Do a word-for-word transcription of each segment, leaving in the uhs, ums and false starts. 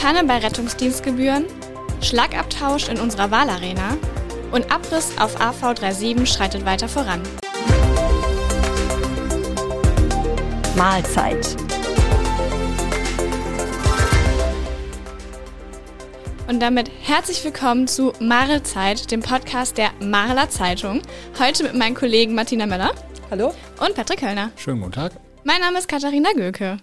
Panne bei Rettungsdienstgebühren, Schlagabtausch in unserer Wahlarena und Abriss auf A V siebenunddreißig schreitet weiter voran. Mahlzeit. Und damit herzlich willkommen zu Marelzeit, dem Podcast der Mareler Zeitung. Heute mit meinen Kollegen Martina Möller. Hallo. Und Patrick Höllner. Schönen guten Tag. Mein Name ist Katharina Göke.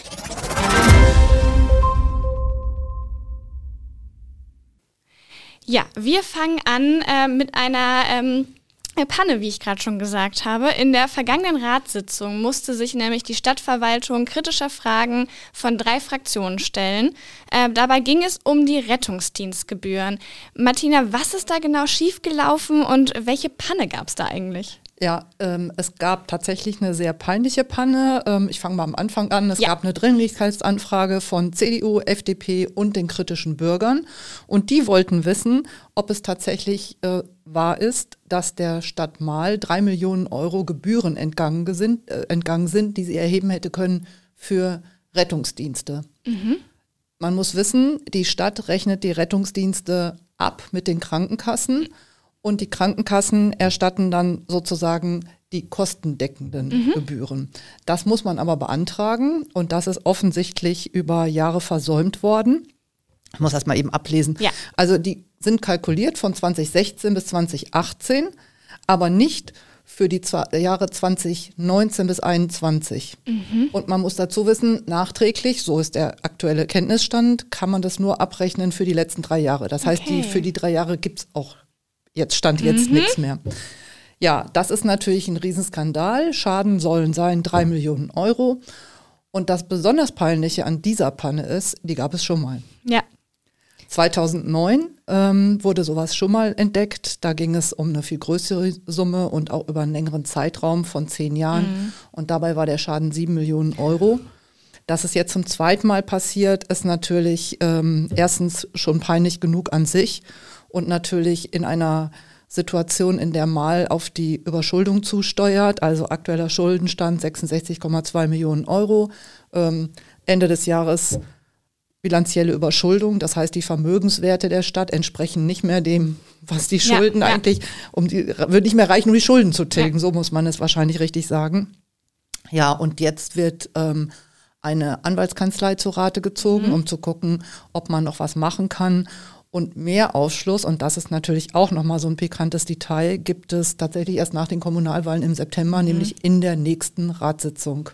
Ja, wir fangen an äh, mit einer ähm, Panne, wie ich gerade schon gesagt habe. In der vergangenen Ratssitzung musste sich nämlich die Stadtverwaltung kritischer Fragen von drei Fraktionen stellen. Äh, dabei ging es um die Rettungsdienstgebühren. Martina, was ist da genau schiefgelaufen und welche Panne gab es da eigentlich? Ja, ähm, es gab tatsächlich eine sehr peinliche Panne. Ähm, ich fange mal am Anfang an. Es ja. gab eine Dringlichkeitsanfrage von C D U, F D P und den kritischen Bürgern. Und die wollten wissen, ob es tatsächlich äh, wahr ist, dass der Stadt Marl drei Millionen Euro Gebühren entgangen sind, äh, entgangen sind, die sie erheben hätte können für Rettungsdienste. Mhm. Man muss wissen, die Stadt rechnet die Rettungsdienste ab mit den Krankenkassen. Und die Krankenkassen erstatten dann sozusagen die kostendeckenden mhm. Gebühren. Das muss man aber beantragen und das ist offensichtlich über Jahre versäumt worden. Ich muss das mal eben ablesen. Ja. Also die sind kalkuliert von zwanzig sechzehn bis zwanzig achtzehn, aber nicht für die Jahre zwanzig neunzehn bis einundzwanzig. Mhm. Und man muss dazu wissen, nachträglich, so ist der aktuelle Kenntnisstand, kann man das nur abrechnen für die letzten drei Jahre. Das heißt, okay. die, für die drei Jahre gibt es auch Jetzt stand jetzt mhm. nichts mehr. Ja, das ist natürlich ein Riesenskandal. Schaden sollen sein drei Millionen Euro. Und das besonders Peinliche an dieser Panne ist, die gab es schon mal. Ja. zweitausendneun ähm, wurde sowas schon mal entdeckt. Da ging es um eine viel größere Summe und auch über einen längeren Zeitraum von zehn Jahren. Mhm. Und dabei war der Schaden sieben Millionen Euro. Dass es jetzt zum zweiten Mal passiert, ist natürlich ähm, erstens schon peinlich genug an sich. Und natürlich in einer Situation, in der Marl auf die Überschuldung zusteuert, also aktueller Schuldenstand sechsundsechzig Komma zwei Millionen Euro, ähm, Ende des Jahres bilanzielle Überschuldung, das heißt die Vermögenswerte der Stadt entsprechen nicht mehr dem, was die Schulden ja, ja. eigentlich, um die wird nicht mehr reichen, um die Schulden zu tilgen, ja. So muss man es wahrscheinlich richtig sagen. Ja, und jetzt wird ähm, eine Anwaltskanzlei zu Rate gezogen, mhm. um zu gucken, ob man noch was machen kann. Und mehr Aufschluss, und das ist natürlich auch nochmal so ein pikantes Detail, gibt es tatsächlich erst nach den Kommunalwahlen im September, mhm. nämlich in der nächsten Ratssitzung.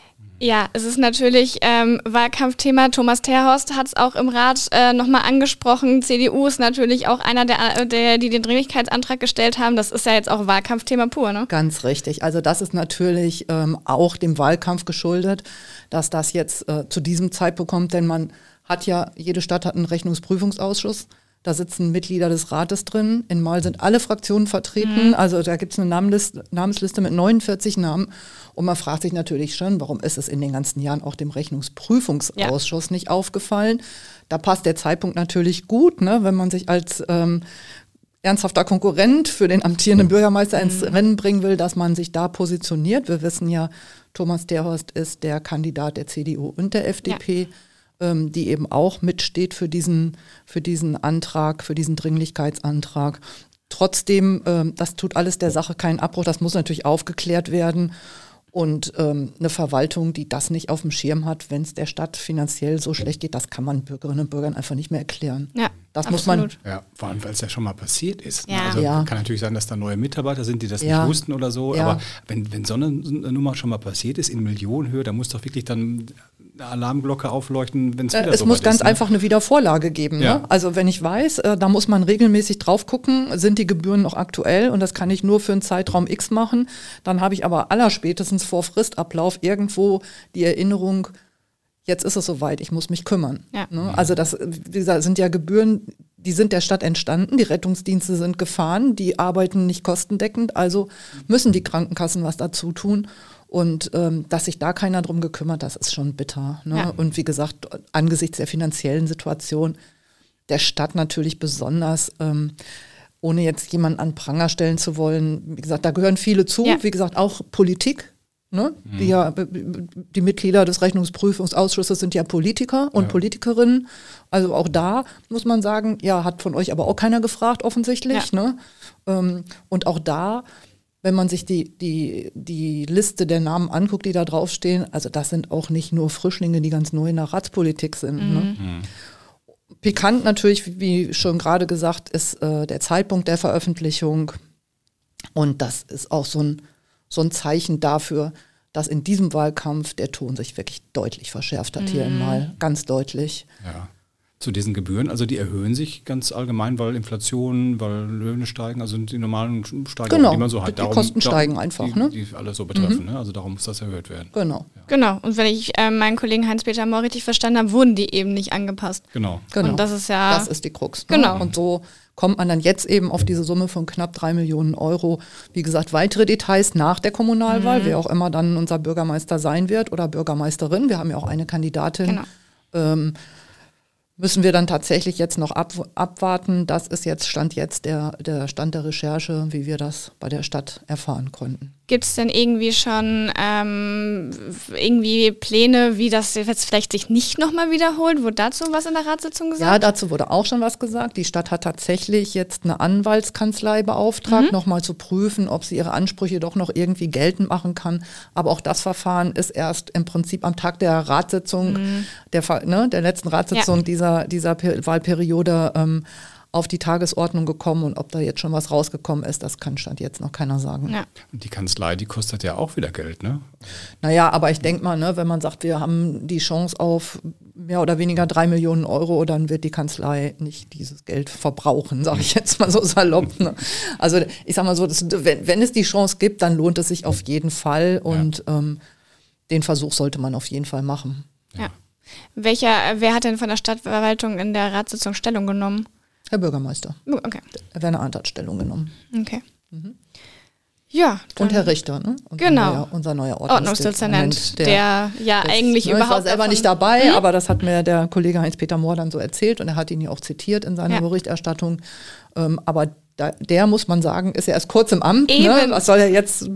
Ja, es ist natürlich ähm, Wahlkampfthema. Thomas Terhorst hat es auch im Rat äh, nochmal angesprochen. C D U ist natürlich auch einer, der, der, die den Dringlichkeitsantrag gestellt haben. Das ist ja jetzt auch Wahlkampfthema pur, ne? Ganz richtig. Also das ist natürlich ähm, auch dem Wahlkampf geschuldet, dass das jetzt äh, zu diesem Zeitpunkt kommt, denn man hat ja, jede Stadt hat einen Rechnungsprüfungsausschuss. Da sitzen Mitglieder des Rates drin. In Marl sind alle Fraktionen vertreten. Mhm. Also da gibt es eine Namenliste, Namensliste mit neunundvierzig Namen. Und man fragt sich natürlich schon, warum ist es in den ganzen Jahren auch dem Rechnungsprüfungsausschuss ja. nicht aufgefallen? Da passt der Zeitpunkt natürlich gut, ne, wenn man sich als ähm, ernsthafter Konkurrent für den amtierenden Bürgermeister ins mhm. Rennen bringen will, dass man sich da positioniert. Wir wissen ja, Thomas Terhorst ist der Kandidat der C D U und der F D P. Ja. Die eben auch mitsteht für diesen, für diesen Antrag, für diesen Dringlichkeitsantrag. Trotzdem, ähm, das tut alles der Sache keinen Abbruch, das muss natürlich aufgeklärt werden. Und ähm, eine Verwaltung, die das nicht auf dem Schirm hat, wenn es der Stadt finanziell so schlecht geht, das kann man Bürgerinnen und Bürgern einfach nicht mehr erklären. Ja, das absolut. muss man. Ja, vor allem, weil es ja schon mal passiert ist. Ja. Also ja. kann natürlich sein, dass da neue Mitarbeiter sind, die das ja. nicht wussten oder so. Ja. Aber wenn, wenn so eine Nummer schon mal passiert ist in Millionenhöhe, da muss doch wirklich dann eine Alarmglocke aufleuchten, wenn es wieder Es so muss ganz ist, ne? einfach eine Wiedervorlage geben. Ja. Ne? Also wenn ich weiß, äh, da muss man regelmäßig drauf gucken, sind die Gebühren noch aktuell und das kann ich nur für einen Zeitraum X machen. Dann habe ich aber allerspätestens vor Fristablauf irgendwo die Erinnerung, jetzt ist es soweit, ich muss mich kümmern. Ja. Ne? Also das, wie gesagt, sind ja Gebühren, die sind der Stadt entstanden, die Rettungsdienste sind gefahren, die arbeiten nicht kostendeckend, also müssen die Krankenkassen was dazu tun. Und ähm, dass sich da keiner drum gekümmert, das ist schon bitter. Ne? Ja. Und wie gesagt, angesichts der finanziellen Situation der Stadt natürlich besonders, ähm, ohne jetzt jemanden an Pranger stellen zu wollen, wie gesagt, da gehören viele zu, ja. wie gesagt, auch Politik Ne? Mhm. Die, ja, die Mitglieder des Rechnungsprüfungsausschusses sind ja Politiker und ja. Politikerinnen. Also auch da muss man sagen, ja, hat von euch aber auch keiner gefragt, offensichtlich. Ja. Ne? Ähm, und auch da, wenn man sich die, die, die Liste der Namen anguckt, die da draufstehen, also das sind auch nicht nur Frischlinge, die ganz neu in der Ratspolitik sind. Mhm. Ne? Mhm. Pikant natürlich, wie schon gerade gesagt, ist äh, der Zeitpunkt der Veröffentlichung. Und das ist auch so ein so ein Zeichen dafür, dass in diesem Wahlkampf der Ton sich wirklich deutlich verschärft hat, mhm. hier im Mal, ganz deutlich. Ja. Zu diesen Gebühren, also die erhöhen sich ganz allgemein, weil Inflation, weil Löhne steigen, also die normalen Steigerungen, genau. die man so hat. Die darum, Kosten darum, steigen einfach, die, ne? Die alle so betreffen, mhm. ne? Also darum muss das erhöht werden. Genau. Ja. Genau, und wenn ich äh, meinen Kollegen Heinz-Peter Mohr richtig verstanden habe, wurden die eben nicht angepasst. Genau. genau. Und das ist ja... Das ist die Krux. Ne? Genau. Und so kommt man dann jetzt eben auf diese Summe von knapp drei Millionen Euro. Wie gesagt, weitere Details nach der Kommunalwahl, mhm. wer auch immer dann unser Bürgermeister sein wird oder Bürgermeisterin. Wir haben ja auch eine Kandidatin. Genau. Ähm, müssen wir dann tatsächlich jetzt noch ab, abwarten. Das ist jetzt Stand jetzt der, der Stand der Recherche, wie wir das bei der Stadt erfahren konnten. Gibt es denn irgendwie schon ähm, irgendwie Pläne, wie das jetzt vielleicht sich nicht nochmal wiederholt? Wurde dazu was in der Ratssitzung gesagt? Ja, dazu wurde auch schon was gesagt. Die Stadt hat tatsächlich jetzt eine Anwaltskanzlei beauftragt, mhm. nochmal zu prüfen, ob sie ihre Ansprüche doch noch irgendwie geltend machen kann. Aber auch das Verfahren ist erst im Prinzip am Tag der Ratssitzung, mhm. der, ne, der letzten Ratssitzung ja. dieser, dieser Wahlperiode ähm, auf die Tagesordnung gekommen, und ob da jetzt schon was rausgekommen ist, das kann Stand jetzt noch keiner sagen. Ja. Und die Kanzlei, die kostet ja auch wieder Geld, ne? Naja, aber ich denke mal, ne, wenn man sagt, wir haben die Chance auf mehr oder weniger drei Millionen Euro, dann wird die Kanzlei nicht dieses Geld verbrauchen, sage ich jetzt mal so salopp. Ne? Also ich sag mal so, das, wenn, wenn es die Chance gibt, dann lohnt es sich auf jeden Fall, und ja. ähm, den Versuch sollte man auf jeden Fall machen. Ja. Welcher, wer hat denn von der Stadtverwaltung in der Ratssitzung Stellung genommen? Herr Bürgermeister. Okay. Herr Werner Arndt hat Stellung genommen. Okay. Mhm. Ja. Und Herr Richter, ne? Unser genau. Neuer, unser neuer Ordnungsdezernent, der, der ja das, eigentlich ne, überhaupt... Ich war selber davon, nicht dabei, mhm. aber das hat mir der Kollege Heinz-Peter Mohr dann so erzählt, und er hat ihn ja auch zitiert in seiner ja. Berichterstattung. Ähm, aber da, der, muss man sagen, ist ja erst kurz im Amt. Ne? Was soll er jetzt...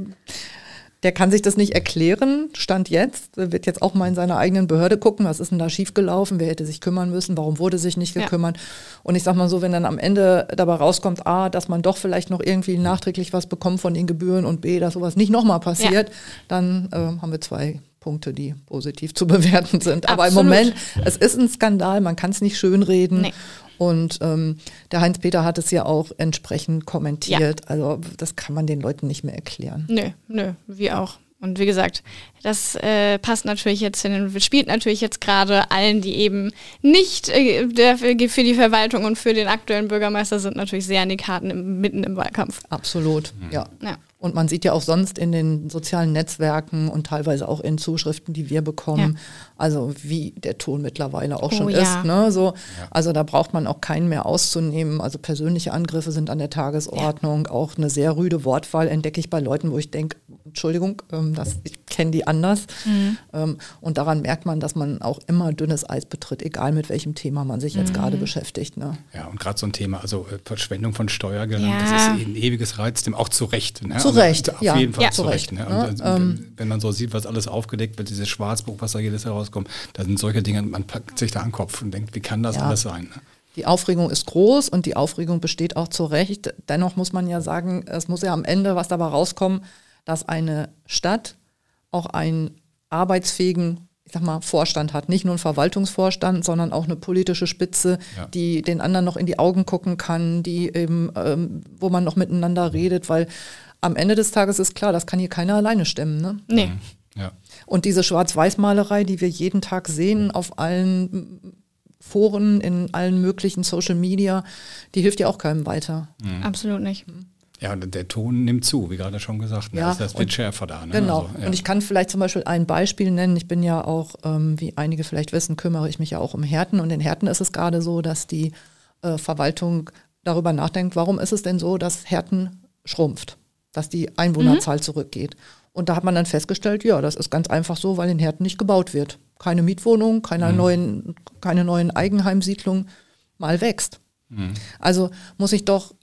Der kann sich das nicht erklären, Stand jetzt. Der wird jetzt auch mal in seiner eigenen Behörde gucken, was ist denn da schiefgelaufen, wer hätte sich kümmern müssen, warum wurde sich nicht gekümmert. Ja. Und ich sag mal so, wenn dann am Ende dabei rauskommt, A, dass man doch vielleicht noch irgendwie nachträglich was bekommt von den Gebühren, und B, dass sowas nicht nochmal passiert, ja. dann äh, haben wir zwei Punkte, die positiv zu bewerten sind. Absolut. Aber im Moment, es ist ein Skandal, man kann es nicht schönreden. Nee. Und ähm, der Heinz-Peter hat es ja auch entsprechend kommentiert. Ja. Also das kann man den Leuten nicht mehr erklären. Nö, nö, wie auch. Und wie gesagt, das äh, passt natürlich jetzt, in, spielt natürlich jetzt gerade allen, die eben nicht äh, der, für die Verwaltung und für den aktuellen Bürgermeister sind, natürlich sehr an die Karten im, mitten im Wahlkampf. Absolut, mhm. ja. ja. Und man sieht ja auch sonst in den sozialen Netzwerken und teilweise auch in Zuschriften, die wir bekommen, ja. also wie der Ton mittlerweile auch oh, schon ja. ist. Ne? So, ja. Also da braucht man auch keinen mehr auszunehmen. Also persönliche Angriffe sind an der Tagesordnung. Ja. Auch eine sehr rüde Wortwahl entdecke ich bei Leuten, wo ich denke, Entschuldigung, ähm, das, ich kenne die anders. Mhm. Ähm, und daran merkt man, dass man auch immer dünnes Eis betritt, egal mit welchem Thema man sich jetzt mhm. gerade beschäftigt. Ne? Ja, und gerade so ein Thema, also äh, Verschwendung von Steuergeldern, ja. das ist ein ewiges Reizthema, auch zu Recht. Ne? Zu Recht, auf ja. jeden Fall ja. zu Recht. Ne? Und, ja, ähm, wenn man so sieht, was alles aufgedeckt wird, dieses Schwarzbuch, was da jedes Jahr rauskommt, da sind solche Dinge, man packt sich da an den Kopf und denkt, wie kann das ja. alles sein? Ne? Die Aufregung ist groß, und die Aufregung besteht auch zu Recht. Dennoch muss man ja sagen, es muss ja am Ende was dabei rauskommen, dass eine Stadt auch einen arbeitsfähigen, ich sag mal, Vorstand hat. Nicht nur einen Verwaltungsvorstand, sondern auch eine politische Spitze, ja. die den anderen noch in die Augen gucken kann, die eben, ähm, wo man noch miteinander redet, weil am Ende des Tages ist klar, das kann hier keiner alleine stemmen. Ne? Nee. Ja. Und diese Schwarz-Weiß-Malerei, die wir jeden Tag sehen auf allen Foren, in allen möglichen Social Media, die hilft ja auch keinem weiter. Mhm. Absolut nicht. Ja, und der Ton nimmt zu, wie gerade schon gesagt. Ne? Ja, das wird schärfer da. Ne? Genau. Also, ja. Und ich kann vielleicht zum Beispiel ein Beispiel nennen. Ich bin ja auch, ähm, wie einige vielleicht wissen, kümmere ich mich ja auch um Herten. Und in Herten ist es gerade so, dass die äh, Verwaltung darüber nachdenkt, warum ist es denn so, dass Herten schrumpft, dass die Einwohnerzahl mhm. zurückgeht. Und da hat man dann festgestellt, ja, das ist ganz einfach so, weil in Herten nicht gebaut wird. Keine Mietwohnung, keine, mhm. neuen, keine neuen Eigenheimsiedlungen, mal wächst. Mhm. Also muss ich doch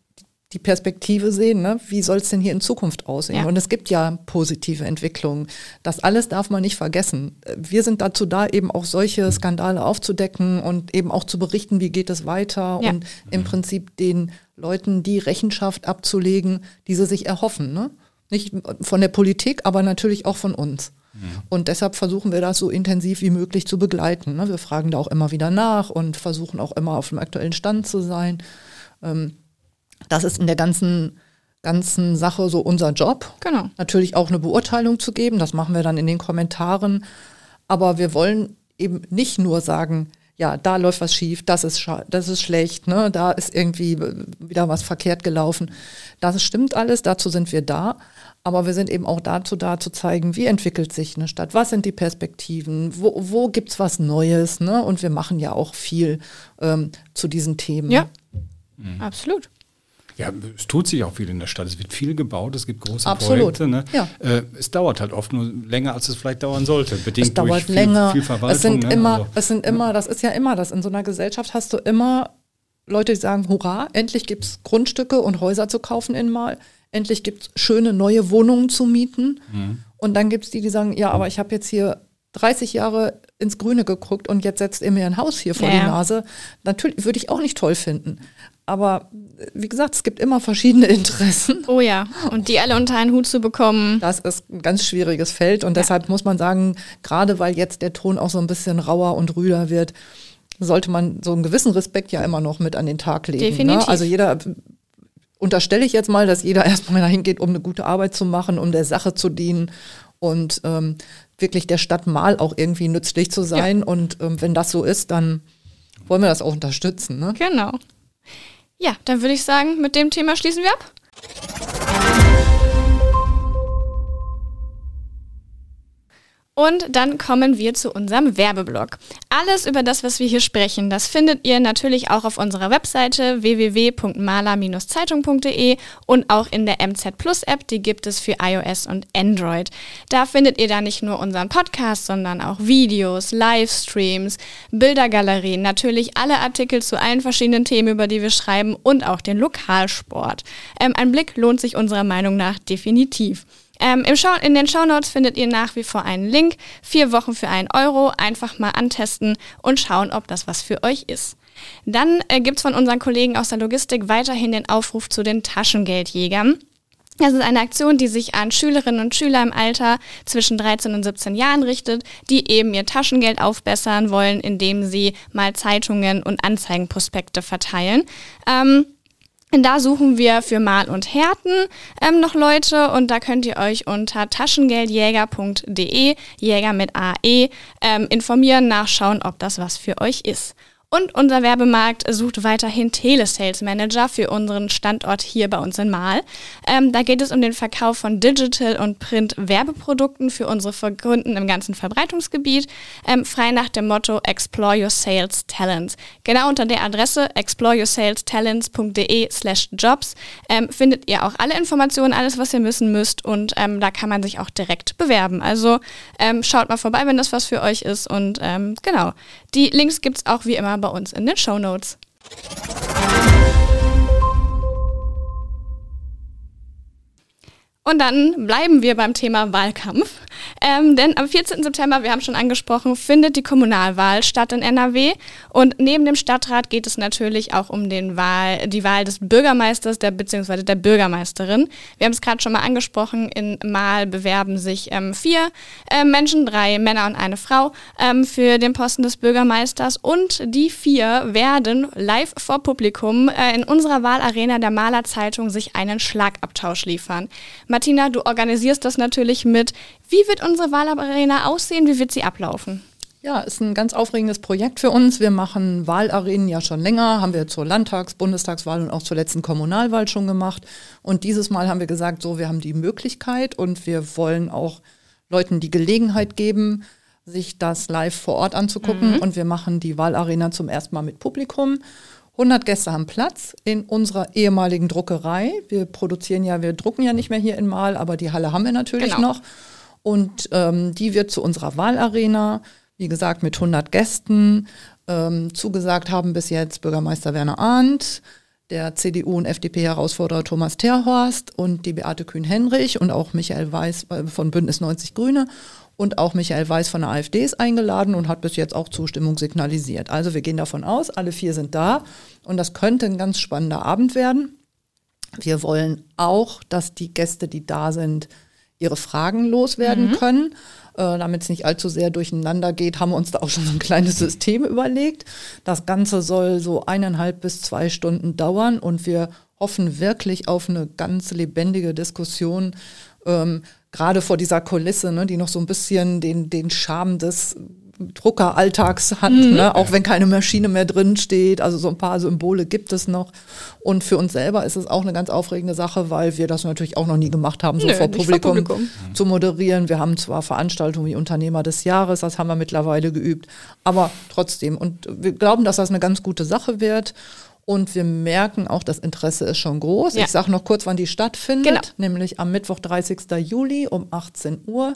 die Perspektive sehen, ne? Wie soll es denn hier in Zukunft aussehen? Ja. Und es gibt ja positive Entwicklungen. Das alles darf man nicht vergessen. Wir sind dazu da, eben auch solche Skandale aufzudecken und eben auch zu berichten, wie geht es weiter ja. und im Prinzip den Leuten die Rechenschaft abzulegen, die sie sich erhoffen. Ne? Nicht von der Politik, aber natürlich auch von uns. Mhm. Und deshalb versuchen wir das so intensiv wie möglich zu begleiten. Ne? Wir fragen da auch immer wieder nach und versuchen auch immer auf dem aktuellen Stand zu sein. Ähm, Das ist in der ganzen, ganzen Sache so unser Job. Genau. Natürlich auch eine Beurteilung zu geben, das machen wir dann in den Kommentaren. Aber wir wollen eben nicht nur sagen, ja, da läuft was schief, das ist, scha- das ist schlecht, ne? Da ist irgendwie wieder was verkehrt gelaufen. Das stimmt alles, dazu sind wir da. Aber wir sind eben auch dazu da, zu zeigen, wie entwickelt sich eine Stadt, was sind die Perspektiven, wo, wo gibt es was Neues. Ne? Und wir machen ja auch viel ähm, zu diesen Themen. Ja, mhm. absolut. Ja, es tut sich auch viel in der Stadt. Es wird viel gebaut, es gibt große Absolut. Projekte. Ne? Ja. Äh, es dauert halt oft nur länger, als es vielleicht dauern sollte. Bedingt es dauert durch viel, länger. viel Verwaltung. Es sind ne? immer, also, es sind immer, das ist ja immer das. In so einer Gesellschaft hast du immer Leute, die sagen, hurra, endlich gibt es Grundstücke und Häuser zu kaufen in Mal. Endlich gibt es schöne neue Wohnungen zu mieten. Mhm. Und dann gibt es die, die sagen, ja, aber ich habe jetzt hier dreißig Jahre ins Grüne geguckt und jetzt setzt ihr mir ein Haus hier vor ja. die Nase. Natürlich würde ich auch nicht toll finden. Aber wie gesagt, es gibt immer verschiedene Interessen. Oh ja, und die alle unter einen Hut zu bekommen. Das ist ein ganz schwieriges Feld und ja. deshalb muss man sagen, gerade weil jetzt der Ton auch so ein bisschen rauer und rüder wird, sollte man so einen gewissen Respekt ja immer noch mit an den Tag legen. Definitiv. Ne? Also jeder, unterstelle ich jetzt mal, dass jeder erstmal dahin geht, um eine gute Arbeit zu machen, um der Sache zu dienen und ähm, wirklich der Stadt mal auch irgendwie nützlich zu sein. Ja. Und ähm, wenn das so ist, dann wollen wir das auch unterstützen. Ne? Genau. Ja, dann würde ich sagen, mit dem Thema schließen wir ab. Und dann kommen wir zu unserem Werbeblock. Alles über das, was wir hier sprechen, das findet ihr natürlich auch auf unserer Webseite w w w punkt maler Bindestrich zeitung punkt d e und auch in der M Z Plus App, die gibt es für iOS und Android. Da findet ihr dann nicht nur unseren Podcast, sondern auch Videos, Livestreams, Bildergalerien, natürlich alle Artikel zu allen verschiedenen Themen, über die wir schreiben und auch den Lokalsport. Ähm, ein Blick lohnt sich unserer Meinung nach definitiv. Ähm, im Show, in den Shownotes findet ihr nach wie vor einen Link. Vier Wochen für einen Euro. Einfach mal antesten und schauen, ob das was für euch ist. Dann äh, gibt's von unseren Kollegen aus der Logistik weiterhin den Aufruf zu den Taschengeldjägern. Das ist eine Aktion, die sich an Schülerinnen und Schüler im Alter zwischen dreizehn und siebzehn Jahren richtet, die eben ihr Taschengeld aufbessern wollen, indem sie mal Zeitungen und Anzeigenprospekte verteilen. Ähm, Da suchen wir für Mal und Herten ähm, noch Leute und da könnt ihr euch unter taschengeldjäger punkt d e, Jäger mit A E, ähm, informieren, nachschauen, ob das was für euch ist. Und unser Werbemarkt sucht weiterhin Telesales Manager für unseren Standort hier bei uns in Mal. Ähm, da geht es um den Verkauf von Digital- und Print-Werbeprodukten für unsere Kunden im ganzen Verbreitungsgebiet, ähm, frei nach dem Motto Explore Your Sales Talents. Genau unter der Adresse explore your sales talents punkt d e slash jobs ähm, findet ihr auch alle Informationen, alles, was ihr wissen müsst und ähm, da kann man sich auch direkt bewerben. Also ähm, schaut mal vorbei, wenn das was für euch ist und ähm, genau. Die Links gibt's auch wie immer bei uns in den Shownotes. Und dann bleiben wir beim Thema Wahlkampf. Ähm, denn am vierzehnten September, wir haben schon angesprochen, findet die Kommunalwahl statt in N R W. Und neben dem Stadtrat geht es natürlich auch um den Wahl, die Wahl des Bürgermeisters der, bzw. der Bürgermeisterin. Wir haben es gerade schon mal angesprochen, in Mal bewerben sich ähm, vier äh, Menschen, drei Männer und eine Frau, ähm, für den Posten des Bürgermeisters. Und die vier werden live vor Publikum äh, in unserer Wahlarena der Maler Zeitung sich einen Schlagabtausch liefern. Martina, du organisierst das natürlich mit. Wie wird unsere Wahlarena aussehen? Wie wird sie ablaufen? Ja, ist ein ganz aufregendes Projekt für uns. Wir machen Wahlarenen ja schon länger, haben wir zur Landtags-, Bundestagswahl und auch zur letzten Kommunalwahl schon gemacht. Und dieses Mal haben wir gesagt, so, wir haben die Möglichkeit und wir wollen auch Leuten die Gelegenheit geben, sich das live vor Ort anzugucken. Mhm. Und wir machen die Wahlarena zum ersten Mal mit Publikum. hundert Gäste haben Platz in unserer ehemaligen Druckerei. Wir produzieren ja, wir drucken ja nicht mehr hier in Mal, aber die Halle haben wir natürlich genau. noch. Und ähm, die wird zu unserer Wahlarena, wie gesagt, mit hundert Gästen. Ähm, zugesagt haben bis jetzt Bürgermeister Werner Arndt, der C D U- und F D P-Herausforderer Thomas Terhorst und die Beate Kühn-Henrich und auch Michael Weiß von Bündnis neunzig Grüne und auch Michael Weiß von der AfD ist eingeladen und hat bis jetzt auch Zustimmung signalisiert. Also wir gehen davon aus, alle vier sind da und das könnte ein ganz spannender Abend werden. Wir wollen auch, dass die Gäste, die da sind, ihre Fragen loswerden mhm. können. Äh, damit es nicht allzu sehr durcheinander geht, haben wir uns da auch schon so ein kleines System überlegt. Das Ganze soll so eineinhalb bis zwei Stunden dauern und wir hoffen wirklich auf eine ganz lebendige Diskussion, ähm, gerade vor dieser Kulisse, ne, die noch so ein bisschen den, den Charme des Druckeralltags hat, mhm. ne? Auch wenn keine Maschine mehr drin steht. Also so ein paar Symbole gibt es noch. Und für uns selber ist es auch eine ganz aufregende Sache, weil wir das natürlich auch noch nie gemacht haben, so Nö, vor, Publikum vor Publikum zu moderieren. Wir haben zwar Veranstaltungen wie Unternehmer des Jahres, das haben wir mittlerweile geübt, aber trotzdem. Und wir glauben, dass das eine ganz gute Sache wird. Und wir merken auch, das Interesse ist schon groß. Ja. Ich sage noch kurz, wann die stattfindet, genau. nämlich am Mittwoch, dreißigsten Juli um achtzehn Uhr.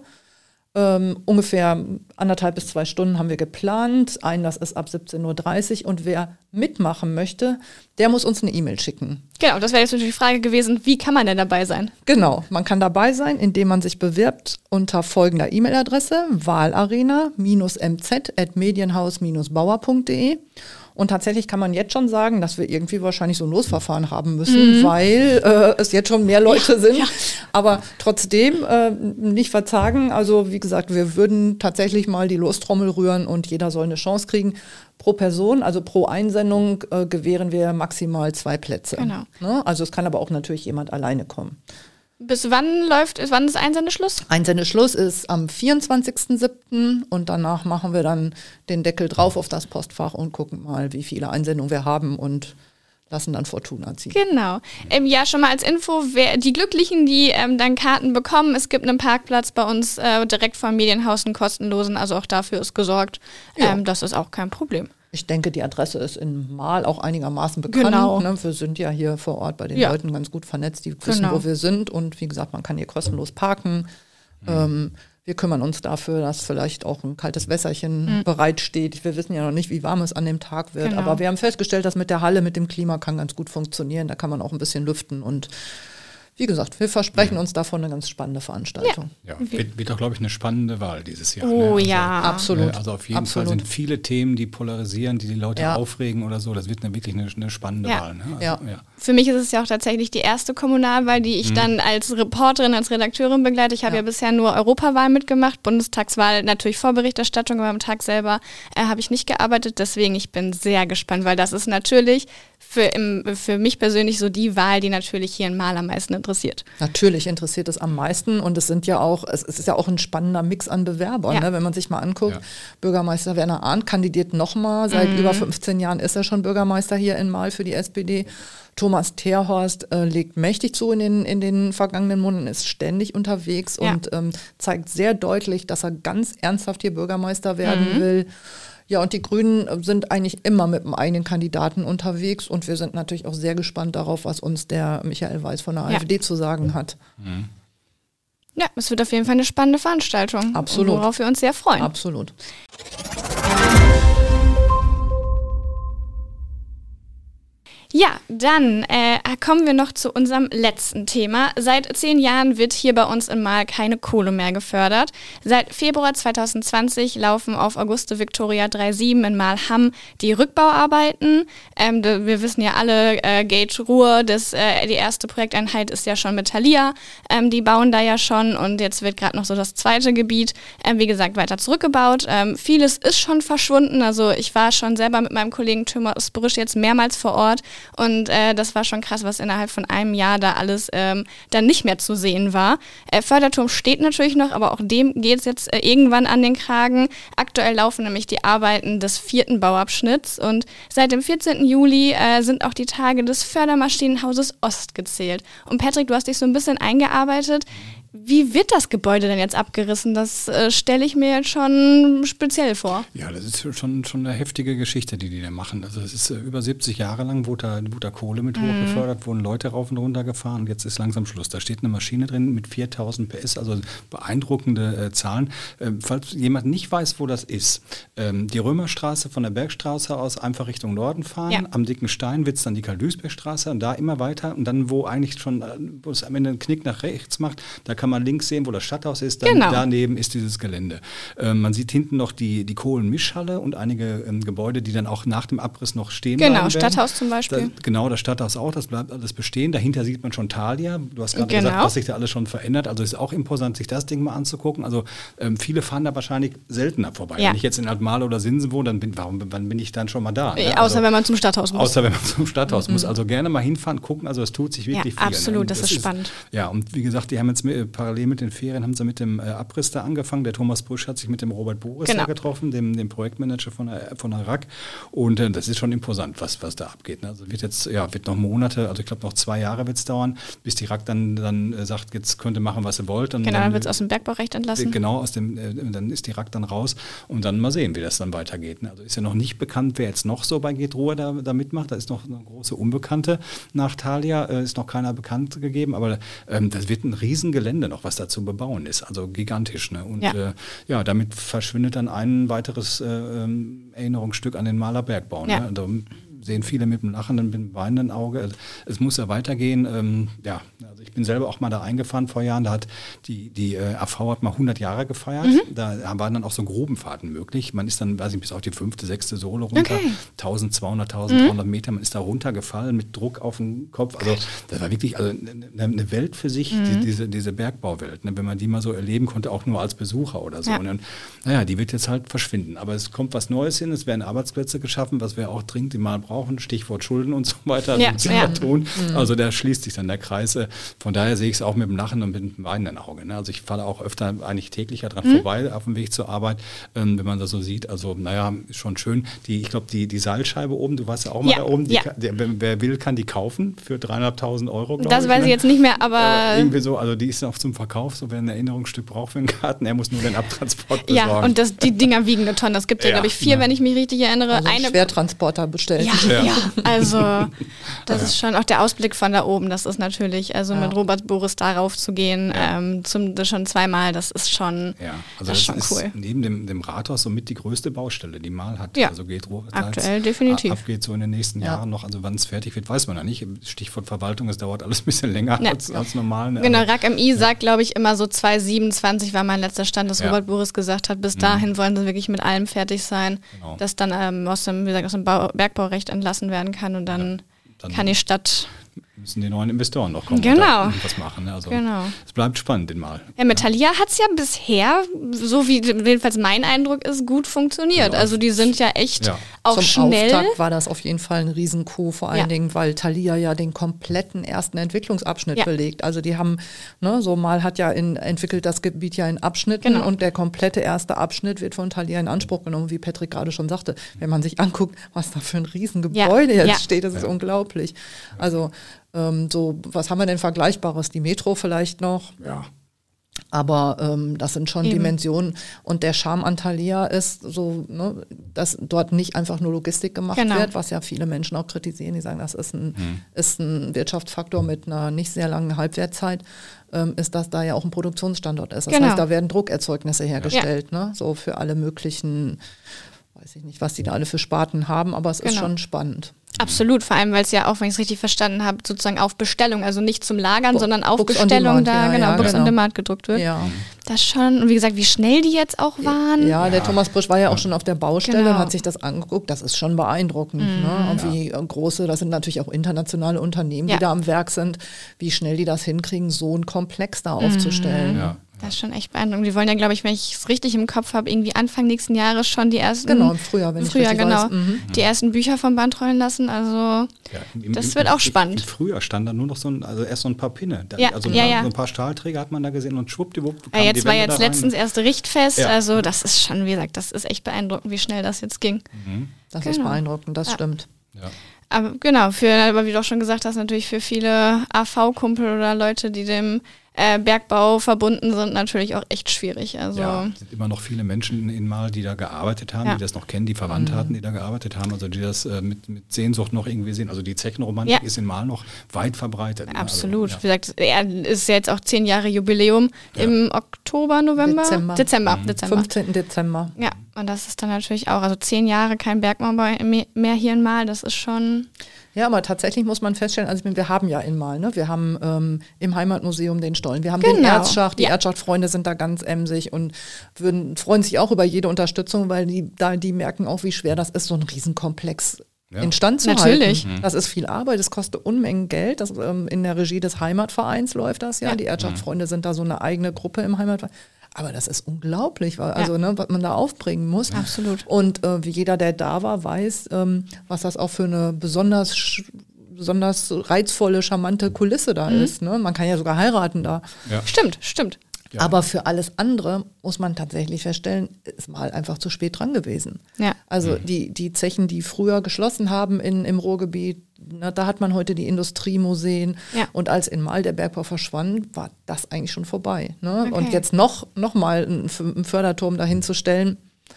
Ähm, ungefähr anderthalb bis zwei Stunden haben wir geplant. Einlass ist ab siebzehn Uhr dreißig und wer mitmachen möchte, der muss uns eine E-Mail schicken. Genau, das wäre jetzt natürlich die Frage gewesen, wie kann man denn dabei sein? Genau, man kann dabei sein, indem man sich bewirbt unter folgender E-Mail-Adresse wahlarena dash m z at medienhaus dash bauer punkt de. Und tatsächlich kann man jetzt schon sagen, dass wir irgendwie wahrscheinlich so ein Losverfahren haben müssen, mhm. weil äh, es jetzt schon mehr Leute ja, sind. Ja. Aber trotzdem äh, nicht verzagen. Also wie gesagt, wir würden tatsächlich mal die Lostrommel rühren und jeder soll eine Chance kriegen. Pro Person, also pro Einsendung, äh, gewähren wir maximal zwei Plätze. Genau. Ne? Also es kann aber auch natürlich jemand alleine kommen. Bis wann läuft, wann ist Einsendeschluss? Einsendeschluss ist am vierundzwanzigsten siebten und danach machen wir dann den Deckel drauf auf das Postfach und gucken mal, wie viele Einsendungen wir haben und lassen dann Fortuna ziehen. Genau. Ähm, ja, schon mal als Info, wer, die Glücklichen, die ähm, dann Karten bekommen, es gibt einen Parkplatz bei uns äh, direkt vom Medienhaus, einen kostenlosen, also auch dafür ist gesorgt. Ja. Ähm, das ist auch kein Problem. Ich denke, die Adresse ist in Mahl auch einigermaßen bekannt. Genau. Ne? Wir sind ja hier vor Ort bei den ja. Leuten ganz gut vernetzt, die wissen, genau. wo wir sind. Und wie gesagt, man kann hier kostenlos parken. Mhm. Ähm, wir kümmern uns dafür, dass vielleicht auch ein kaltes Wässerchen mhm. bereitsteht. Wir wissen ja noch nicht, wie warm es an dem Tag wird. Genau. Aber wir haben festgestellt, dass mit der Halle, mit dem Klima kann ganz gut funktionieren. Da kann man auch ein bisschen lüften und wie gesagt, wir versprechen uns davon eine ganz spannende Veranstaltung. Ja, ja wird, wird auch, glaube ich, eine spannende Wahl dieses Jahr. Oh ne? also, ja. Absolut. Also auf jeden Absolut. Fall sind viele Themen, die polarisieren, die die Leute ja. aufregen oder so. Das wird eine, wirklich eine, eine spannende ja. Wahl. Ne? Also, ja. ja. Für mich ist es ja auch tatsächlich die erste Kommunalwahl, die ich mhm. dann als Reporterin, als Redakteurin begleite. Ich habe ja. ja bisher nur Europawahl mitgemacht, Bundestagswahl natürlich Vorberichterstattung, aber am Tag selber äh, habe ich nicht gearbeitet. Deswegen, ich bin sehr gespannt, weil das ist natürlich für, im, für mich persönlich so die Wahl, die natürlich hier in Mahl am meisten interessiert. Natürlich interessiert es am meisten und es sind ja auch, es ist ja auch ein spannender Mix an Bewerbern, ja. ne? Wenn man sich mal anguckt. Ja. Bürgermeister Werner Arndt kandidiert nochmal, seit mhm. über fünfzehn Jahren ist er schon Bürgermeister hier in Mahl für die S P D. Thomas Terhorst äh, legt mächtig zu in den, in den vergangenen Monaten, ist ständig unterwegs ja. und ähm, zeigt sehr deutlich, dass er ganz ernsthaft hier Bürgermeister werden mhm. will. Ja, und die Grünen sind eigentlich immer mit einem eigenen Kandidaten unterwegs und wir sind natürlich auch sehr gespannt darauf, was uns der Michael Weiß von der ja. AfD zu sagen hat. Mhm. Ja, es wird auf jeden Fall eine spannende Veranstaltung. Absolut. Worauf wir uns sehr freuen. Absolut. Ja, dann äh, kommen wir noch zu unserem letzten Thema. Seit zehn Jahren wird hier bei uns in Mahl keine Kohle mehr gefördert. Seit Februar zwanzig zwanzig laufen auf Auguste Victoria Sieben in Mahl-Hamm die Rückbauarbeiten. Ähm, wir wissen ja alle, äh, Gate Ruhr, das, äh, die erste Projekteinheit ist ja schon mit Thalia. Ähm, die bauen da ja schon und jetzt wird gerade noch so das zweite Gebiet, äh, wie gesagt, weiter zurückgebaut. Ähm, vieles ist schon verschwunden. Also ich war schon selber mit meinem Kollegen Thomas Brüsch jetzt mehrmals vor Ort. Und äh, das war schon krass, was innerhalb von einem Jahr da alles ähm, dann nicht mehr zu sehen war. Äh, Förderturm steht natürlich noch, aber auch dem geht es jetzt äh, irgendwann an den Kragen. Aktuell laufen nämlich die Arbeiten des vierten Bauabschnitts und seit dem vierzehnten Juli äh, sind auch die Tage des Fördermaschinenhauses Ost gezählt. Und Patrick, du hast dich so ein bisschen eingearbeitet. Wie wird das Gebäude denn jetzt abgerissen? Das äh, stelle ich mir jetzt schon speziell vor. Ja, das ist schon, schon eine heftige Geschichte, die die da machen. Also es ist äh, über siebzig Jahre lang, wurde da, wurde da Kohle mit mhm. hochgefördert, wurden Leute rauf und runter gefahren und jetzt ist langsam Schluss. Da steht eine Maschine drin mit viertausend P S, also beeindruckende äh, Zahlen. Ähm, falls jemand nicht weiß, wo das ist, ähm, die Römerstraße von der Bergstraße aus einfach Richtung Norden fahren, ja. am Dicken Stein wird es dann die Karl-Duisberg-Straße und da immer weiter und dann, wo eigentlich schon, wo es am Ende einen Knick nach rechts macht, da kann man links sehen, wo das Stadthaus ist, dann genau. daneben ist dieses Gelände. Ähm, man sieht hinten noch die, die Kohlenmischhalle und einige ähm, Gebäude, die dann auch nach dem Abriss noch stehen genau, bleiben werden. Stadthaus zum Beispiel. Da, genau, das Stadthaus auch, das bleibt alles bestehen. Dahinter sieht man schon Thalia. Du hast gerade genau. gesagt, was sich da alles schon verändert. Also ist auch imposant, sich das Ding mal anzugucken. Also ähm, viele fahren da wahrscheinlich seltener vorbei. Ja. Wenn ich jetzt in Altmarl oder Sinsen wohne, dann bin, warum, wann bin ich dann schon mal da? Ne? Also, außer wenn man zum Stadthaus muss. Außer wenn man zum Stadthaus mhm. muss. Also gerne mal hinfahren, gucken. Also es tut sich wirklich ja, viel. Absolut, ne? das, das ist spannend. Ist, ja, und wie gesagt, die haben jetzt mit, äh, parallel mit den Ferien haben sie mit dem äh, Abriss da angefangen. Der Thomas Busch hat sich mit dem Robert Boris genau. da getroffen, dem, dem Projektmanager von der, von der R A K. Und äh, das ist schon imposant, was, was da abgeht. Ne? Also wird jetzt, ja, wird noch Monate, also ich glaube noch zwei Jahre wird es dauern, bis die R A K dann, dann äh, sagt, jetzt könnt ihr machen, was ihr wollt. Und genau, dann, dann wird es aus dem Bergbaurecht entlassen. Genau, aus dem, äh, dann ist die R A K dann raus und dann mal sehen, wie das dann weitergeht. Ne? Also ist ja noch nicht bekannt, wer jetzt noch so bei Gedrohe da, da mitmacht. Da ist noch eine große Unbekannte nach Thalia, äh, ist noch keiner bekannt gegeben, aber ähm, das wird ein Riesengelände noch, was da zu bebauen ist, also gigantisch. Ne? Und ja. Äh, ja, damit verschwindet dann ein weiteres äh, ähm, Erinnerungsstück an den Mahler Bergbau. Ne? Ja. Also, sehen viele mit einem lachenden, mit einem weinenden Auge. Es muss ja weitergehen. Ähm, ja, also ich bin selber auch mal da eingefahren vor Jahren. Da hat die, die äh, A V hat mal hundert Jahre gefeiert. Mhm. Da waren dann auch so Grubenfahrten möglich. Man ist dann, weiß ich, bis auf die fünfte, sechste Sohle runter. Okay. eintausendzweihundert, eintausenddreihundert mhm. Meter. Man ist da runtergefallen mit Druck auf den Kopf. Also das war wirklich also eine, eine Welt für sich, mhm. die, diese, diese Bergbauwelt. Ne? Wenn man die mal so erleben konnte, auch nur als Besucher oder so. Ja. Und dann, naja, die wird jetzt halt verschwinden. Aber es kommt was Neues hin. Es werden Arbeitsplätze geschaffen, was wir auch dringend mal brauchen. Stichwort Schulden und so weiter. Ja, ja. Tun. Also da schließt sich dann der Kreis. Von daher sehe ich es auch mit dem Lachen und mit dem weinenden Auge. Ne? Also ich falle auch öfter eigentlich täglicher dran mhm. vorbei auf dem Weg zur Arbeit, ähm, wenn man das so sieht. Also naja, ist schon schön. Die, ich glaube, die, die Seilscheibe oben, du warst ja auch mal ja, da oben. Die, ja. der, wer will, kann die kaufen für dreieinhalbtausend Euro, glaube ich. Das weiß ne? ich jetzt nicht mehr, aber... aber irgendwie so, also die ist auch zum Verkauf, so wer ein Erinnerungsstück braucht für einen Garten, er muss nur den Abtransport besorgen. Ja, und das, die Dinger wiegen eine Tonne. Das gibt ja, ja glaube ich, vier, ja. wenn ich mich richtig erinnere. Also eine Schwertransporter bestellt. Ja, ja. ja. Also das ja. ist schon auch der Ausblick von da oben, das ist natürlich, also ja. mit Robert Boris darauf zu gehen, ja. ähm, zum, das schon zweimal, das ist schon, ja. also das ist schon ist cool. Neben dem, dem Rathaus somit die größte Baustelle, die Mal hat. Ja. Also geht aktuell definitiv. Abgeht so in den nächsten ja. Jahren noch, also wann es fertig wird, weiß man ja nicht. Stichwort Verwaltung, es dauert alles ein bisschen länger ja. als, als normal. Ne? Genau, R A K M I ja. sagt, glaube ich, immer so zwanzig siebenundzwanzig war mein letzter Stand, dass ja. Robert Boris gesagt hat, bis mhm. dahin wollen sie wirklich mit allem fertig sein, genau. dass dann ähm, aus dem, wie gesagt, aus dem Bau- Bergbaurecht entlassen werden kann und dann, ja. dann kann die Stadt... müssen die neuen Investoren noch kommen genau. und was machen. Ne? Also genau. Es bleibt spannend, den Mal. Ja, mit Thalia hat es ja bisher, so wie jedenfalls mein Eindruck ist, gut funktioniert. Genau. Also die sind ja echt ja. auch Zum schnell. Auftakt war das auf jeden Fall ein Riesencoup, vor allen ja. Dingen, weil Thalia ja den kompletten ersten Entwicklungsabschnitt ja. belegt. Also die haben, ne, so mal hat ja in, entwickelt das Gebiet ja in Abschnitten genau. und der komplette erste Abschnitt wird von Thalia in Anspruch genommen, wie Patrick gerade schon sagte. Wenn man sich anguckt, was da für ein Riesengebäude ja. jetzt ja. steht, das ist ja. unglaublich. Also Ähm, so, was haben wir denn Vergleichbares? Die Metro vielleicht noch. Ja. Aber ähm, das sind schon Eben. Dimensionen. Und der Charme an Thalia ist so, ne, dass dort nicht einfach nur Logistik gemacht genau. wird, was ja viele Menschen auch kritisieren. Die sagen, das ist ein, hm. ist ein Wirtschaftsfaktor mit einer nicht sehr langen Halbwertszeit. Ähm, ist, dass da ja auch ein Produktionsstandort ist. Das genau. heißt, da werden Druckerzeugnisse hergestellt, ja. ne? So für alle möglichen, weiß ich nicht, was die da alle für Sparten haben, aber es genau. ist schon spannend. Absolut, vor allem, weil es ja auch, wenn ich es richtig verstanden habe, sozusagen auf Bestellung, also nicht zum Lagern, Bo- sondern auf Books Bestellung da, ja, genau, ja, Books genau. on Demand gedruckt wird. Ja. Das schon, und wie gesagt, wie schnell die jetzt auch waren. Ja, der ja. Thomas Busch war ja auch schon auf der Baustelle genau. und hat sich das angeguckt. Das ist schon beeindruckend. Mhm. Ne? Und ja. wie große, das sind natürlich auch internationale Unternehmen, ja. die da am Werk sind, wie schnell die das hinkriegen, so ein Komplex da aufzustellen. Mhm. Ja. Das ist schon echt beeindruckend. Die wollen ja, glaube ich, wenn ich es richtig im Kopf habe, irgendwie Anfang nächsten Jahres schon die ersten... Genau, im Frühjahr, wenn Frühjahr, ich richtig genau, weiß. Mhm. die ersten Bücher vom Band rollen lassen. Also ja, im, das im, wird im, auch spannend. Im Frühjahr stand da nur noch so ein, also erst so ein paar Pinne. Da, ja, also ein ja, paar, ja. so ein paar Stahlträger hat man da gesehen und schwuppdiwupp. Ja, jetzt war jetzt letztens erste Richtfest. Ja. Also das ist schon, wie gesagt, das ist echt beeindruckend, wie schnell das jetzt ging. Mhm. Das genau. ist beeindruckend, das ja. stimmt. Ja. Aber genau, für, aber wie du auch schon gesagt hast, natürlich für viele A V-Kumpel oder Leute, die dem äh, Bergbau verbunden sind, natürlich auch echt schwierig. Also ja, es sind immer noch viele Menschen in Mal, die da gearbeitet haben, ja. die das noch kennen, die Verwandte mhm. hatten, die da gearbeitet haben, also die das äh, mit, mit Sehnsucht noch irgendwie sehen. Also die Zechenromantik ja. ist in Mal noch weit verbreitet. Ja, absolut. Also, ja. Wie gesagt, er ist jetzt auch zehn Jahre Jubiläum ja. im Oktober, November? Dezember. Dezember. Mhm. Dezember. fünfzehnten Dezember. Ja, und das ist dann natürlich auch, also zehn Jahre kein Bergbau mehr hier in Mal, das ist schon... Ja, aber tatsächlich muss man feststellen, also wir haben ja in Mal, ne? wir haben ähm, im Heimatmuseum den Stollen, wir haben genau. den Erzschacht, die ja. Erzschachtfreunde sind da ganz emsig und würden, freuen sich auch über jede Unterstützung, weil die, da, die merken auch, wie schwer das ist, so einen Riesenkomplex ja. instand zu Natürlich. halten. Das ist viel Arbeit, das kostet Unmengen Geld, das, ähm, in der Regie des Heimatvereins läuft das ja, ja. die Erzschachtfreunde sind da so eine eigene Gruppe im Heimatverein. Aber das ist unglaublich, weil, also, ja. ne, was man da aufbringen muss. Absolut. Und äh, wie jeder, der da war, weiß, ähm, was das auch für eine besonders, besonders reizvolle, charmante Kulisse da mhm. ist. Ne? Man kann ja sogar heiraten da. Ja. Stimmt, stimmt. Ja. Aber für alles andere muss man tatsächlich feststellen, ist mal einfach zu spät dran gewesen. Ja. Also mhm. die, die Zechen, die früher geschlossen haben in, im Ruhrgebiet, na, da hat man heute die Industriemuseen. Ja. Und als in Mal der Bergbau verschwand, war das eigentlich schon vorbei. Ne? Okay. Und jetzt noch, noch mal einen, einen Förderturm dahin zu stellen,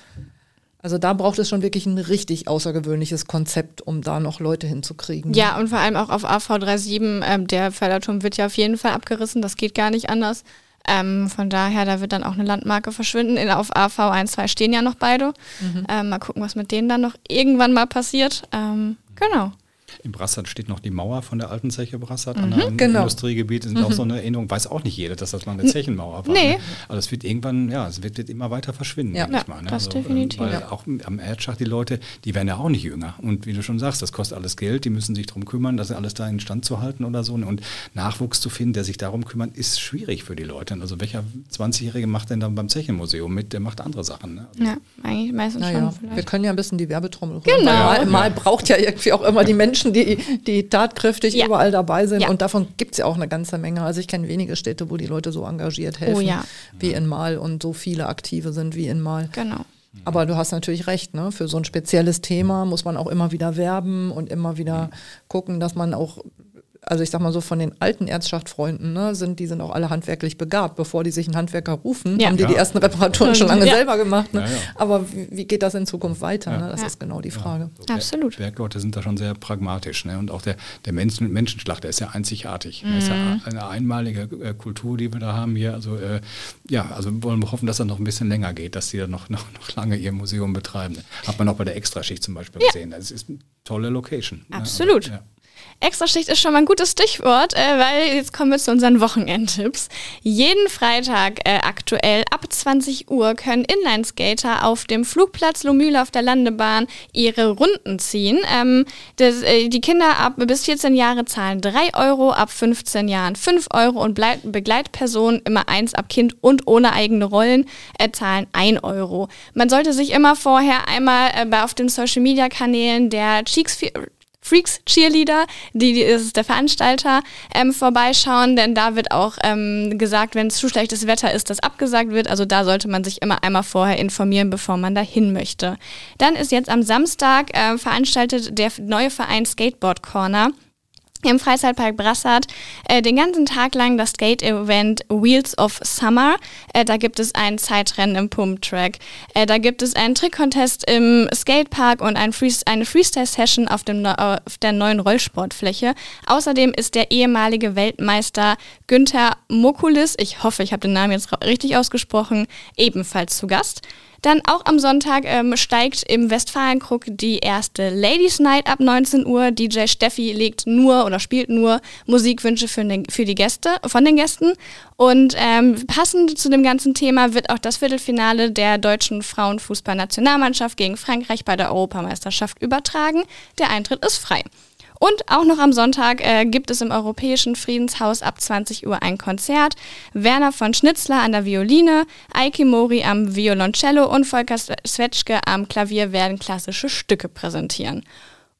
also da braucht es schon wirklich ein richtig außergewöhnliches Konzept, um da noch Leute hinzukriegen. Ja, und vor allem auch auf A V siebenunddreißig, ähm, der Förderturm wird ja auf jeden Fall abgerissen, das geht gar nicht anders. Ähm, von daher, da wird dann auch eine Landmarke verschwinden. In, auf A V eins, zwei stehen ja noch beide. Mhm. Ähm, mal gucken, was mit denen dann noch irgendwann mal passiert. Ähm, genau. In Brassat steht noch die Mauer von der alten Zeche Brassat mhm, an einem genau. Industriegebiet. Das ist mhm. auch so eine Erinnerung, weiß auch nicht jeder, dass das mal eine Zechenmauer war. Nee. Ne? Aber das wird irgendwann, ja, es wird immer weiter verschwinden. Ja, ich mal, ne? das also, definitiv. Weil ja. auch am Erdschacht die Leute, die werden ja auch nicht jünger. Und wie du schon sagst, das kostet alles Geld, die müssen sich darum kümmern, das alles da in Stand zu halten oder so. Und Nachwuchs zu finden, der sich darum kümmert, ist schwierig für die Leute. Also welcher zwanzigjährige macht denn dann beim Zechenmuseum mit? Der macht andere Sachen. Ne? Also ja, eigentlich meistens naja, schon vielleicht. Wir können ja ein bisschen die Werbetrommel rühren. Genau. Mal, mal braucht ja irgendwie auch immer die Menschen, die, die tatkräftig ja. überall dabei sind. Ja. Und davon gibt es ja auch eine ganze Menge. Also ich kenne wenige Städte, wo die Leute so engagiert helfen, oh, ja. wie in Mal und so viele Aktive sind wie in Mal. Genau. Aber du hast natürlich recht, ne? Für so ein spezielles Thema muss man auch immer wieder werben und immer wieder gucken, dass man auch, also ich sag mal so, von den alten Erzschachtfreunden, ne, sind, die sind auch alle handwerklich begabt. Bevor die sich einen Handwerker rufen, ja. haben die ja. die ersten Reparaturen schon lange ja. selber gemacht. Ne? Ja, ja. Aber wie, wie geht das in Zukunft weiter? Ja. Ne? Das ja. ist genau die Frage. Ja, so Absolut. Bergleute sind da schon sehr pragmatisch. Ne? Und auch der, der Menschen, Menschenschlag, der ist ja einzigartig. Mhm. Das ist ja eine einmalige äh, Kultur, die wir da haben hier. Also äh, ja, also wollen wir hoffen, dass das noch ein bisschen länger geht, dass die da noch, noch, noch lange ihr Museum betreiben. Hat man auch bei der Extraschicht zum Beispiel ja. gesehen. Das ist eine tolle Location. Absolut. Ne? Aber, ja. Extraschicht ist schon mal ein gutes Stichwort, äh, weil jetzt kommen wir zu unseren Wochenendtipps. Jeden Freitag äh, aktuell ab zwanzig Uhr können Inlineskater auf dem Flugplatz Lohmühle auf der Landebahn ihre Runden ziehen. Ähm, das, äh, die Kinder ab bis vierzehn Jahre zahlen drei Euro, ab fünfzehn Jahren fünf Euro und Bleit- Begleitpersonen immer eins ab Kind und ohne eigene Rollen äh, zahlen ein Euro. Man sollte sich immer vorher einmal äh, bei auf den Social-Media-Kanälen der Cheeks Freaks Cheerleader, die, die ist der Veranstalter, ähm, vorbeischauen, denn da wird auch ähm, gesagt, wenn es zu schlechtes Wetter ist, dass abgesagt wird. Also da sollte man sich immer einmal vorher informieren, bevor man da hin möchte. Dann ist jetzt am Samstag äh, veranstaltet der neue Verein Skateboard Corner im Freizeitpark Brassat äh, den ganzen Tag lang das Skate-Event Wheels of Summer. Äh, da gibt es ein Zeitrennen im Pumptrack. Äh, da gibt es einen Trick-Contest im Skatepark und ein Free- eine Freestyle-Session auf, dem, auf der neuen Rollsportfläche. Außerdem ist der ehemalige Weltmeister Günther Mokulis, ich hoffe, ich habe den Namen jetzt richtig ausgesprochen, ebenfalls zu Gast. Dann auch am Sonntag ähm, steigt im Westfalenkrug die erste Ladies Night ab neunzehn Uhr. D J Steffi legt nur oder spielt nur Musikwünsche für, den, für die Gäste, von den Gästen. Und ähm, passend zu dem ganzen Thema wird auch das Viertelfinale der deutschen Frauenfußballnationalmannschaft gegen Frankreich bei der Europameisterschaft übertragen. Der Eintritt ist frei. Und auch noch am Sonntag äh, gibt es im Europäischen Friedenshaus ab zwanzig Uhr ein Konzert. Werner von Schnitzler an der Violine, Eiki Mori am Violoncello und Volker Swetschke am Klavier werden klassische Stücke präsentieren.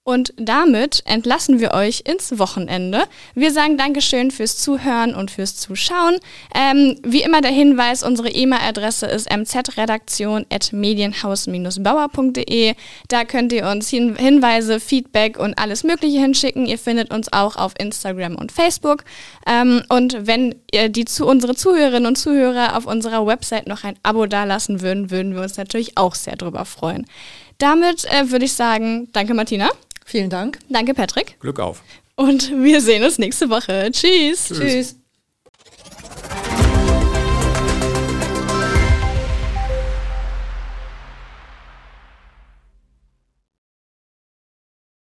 Und damit entlassen wir euch ins Wochenende. Wir sagen Dankeschön fürs Zuhören und fürs Zuschauen. Ähm, wie immer der Hinweis, unsere E-Mail-Adresse ist m z redaktion at medienhaus dash bauer punkt d e. Da könnt ihr uns hin- Hinweise, Feedback und alles Mögliche hinschicken. Ihr findet uns auch auf Instagram und Facebook. Ähm, und wenn ihr die zu unsere Zuhörerinnen und Zuhörer auf unserer Website noch ein Abo dalassen würden, würden wir uns natürlich auch sehr drüber freuen. Damit äh, würde ich sagen, danke Martina. Vielen Dank. Danke Patrick. Glück auf. Und wir sehen uns nächste Woche. Tschüss. Tschüss. Tschüss.